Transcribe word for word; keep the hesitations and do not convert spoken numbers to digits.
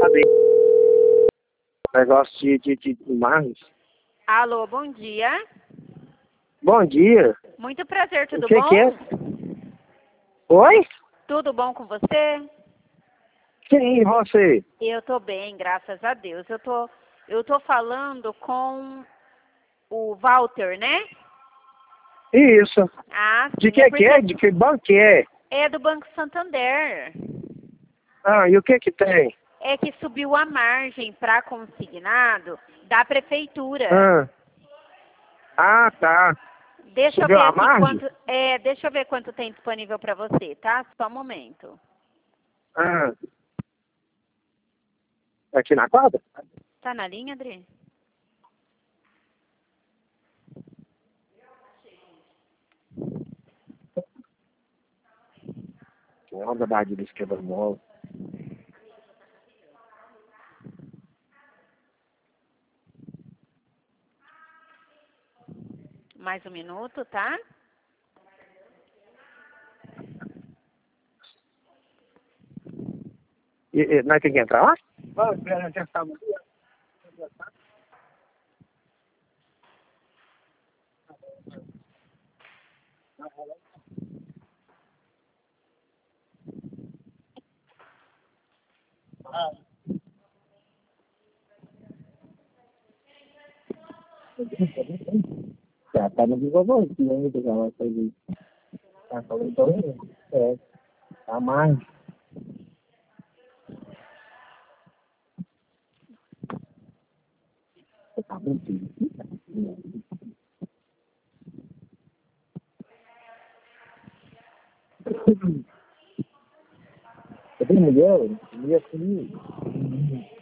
saber. Negócio de, de, de imagens. Alô, bom dia. Bom dia. Muito prazer, tudo o que bom? que é? Oi? Tudo bom com você? Sim, e você? Eu tô bem, graças a Deus. Eu tô, eu tô falando com o Walter, né? Isso. Ah, De sim, que é que porque é? De que banco que é? é do Banco Santander. Ah, e o que que tem? É que subiu a margem para consignado da prefeitura. Ah, ah tá. Deixa eu Subiu ver a aqui margem? quanto, é, deixa eu ver quanto tem disponível para você, tá? Só um momento. Ah. Aqui na quadra? Tá na linha, Adri? Que onda da de quebra-mola. Mais um minuto, tá? E, e, nós temos que entrar lá? Vamos, espera, já está. Já tá no Google aqui, né? Que ela fez. Tá falando então, é. Tá mais. Tá muito. Você tem mulher? Mulher comigo?